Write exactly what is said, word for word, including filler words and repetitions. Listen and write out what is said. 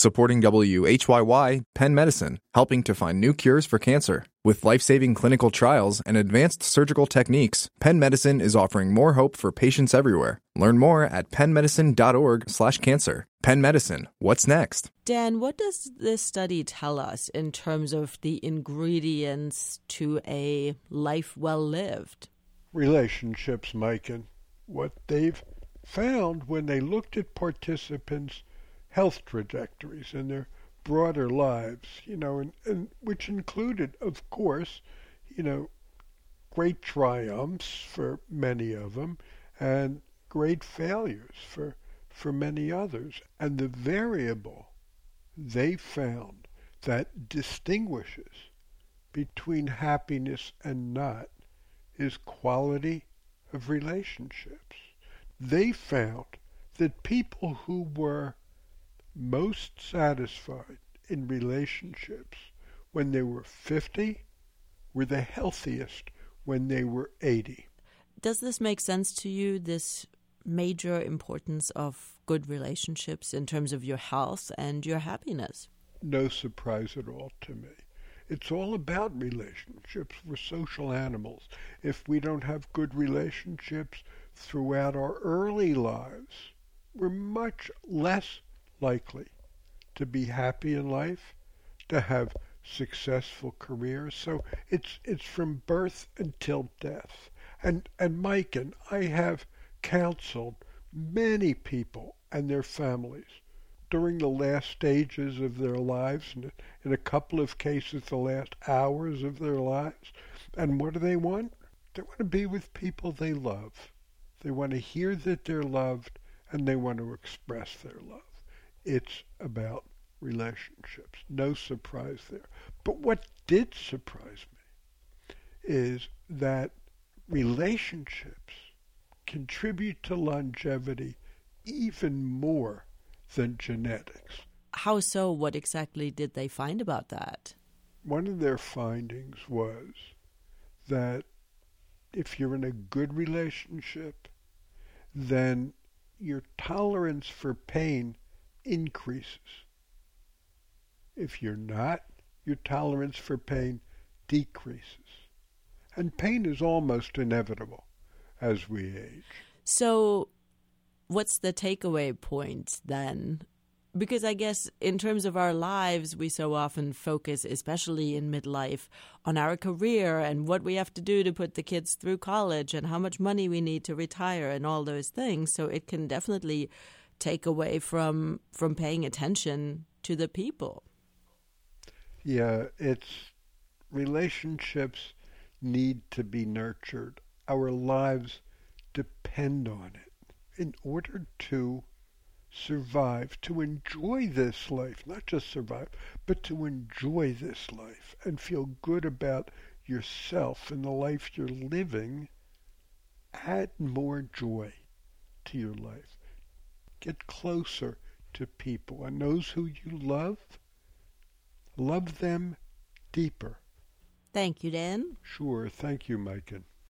Supporting W H Y Y, Penn Medicine, helping to find new cures for cancer. With life-saving clinical trials and advanced surgical techniques, Penn Medicine is offering more hope for patients everywhere. Learn more at pennmedicine.org slash cancer. Penn Medicine, what's next? Dan, what does this study tell us in terms of the ingredients to a life well lived? Relationships, Mike, and what they've found when they looked at participants' health trajectories and their broader lives, you know, and, and which included, of course, you know, great triumphs for many of them and great failures for for many others. And the variable they found that distinguishes between happiness and not is quality of relationships. They found that people who were most satisfied in relationships when they were fifty were the healthiest when they were eighty. Does this make sense to you, this major importance of good relationships in terms of your health and your happiness? No surprise at all to me. It's all about relationships. We're social animals. If we don't have good relationships throughout our early lives, we're much less likely to be happy in life, to have successful careers. So it's it's from birth until death. And and Mike and I have counseled many people and their families during the last stages of their lives, and in a couple of cases the last hours of their lives. And what do they want? They want to be with people they love. They want to hear that they're loved, and they want to express their love. It's about relationships. No surprise there. But what did surprise me is that relationships contribute to longevity even more than genetics. How so? What exactly did they find about that? One of their findings was that if you're in a good relationship, then your tolerance for pain increases. If you're not, your tolerance for pain decreases. And pain is almost inevitable as we age. So what's the takeaway point then? Because I guess in terms of our lives, we so often focus, especially in midlife, on our career and what we have to do to put the kids through college and how much money we need to retire and all those things. So it can definitely take away from from paying attention to the people. Yeah, it's relationships need to be nurtured. Our lives depend on it in order to survive, to enjoy this life, not just survive, but to enjoy this life and feel good about yourself and the life you're living. Add more joy to your life. Get closer to people, and those who you love, love them deeper. Thank you, Dan. Sure. Thank you, Maiken.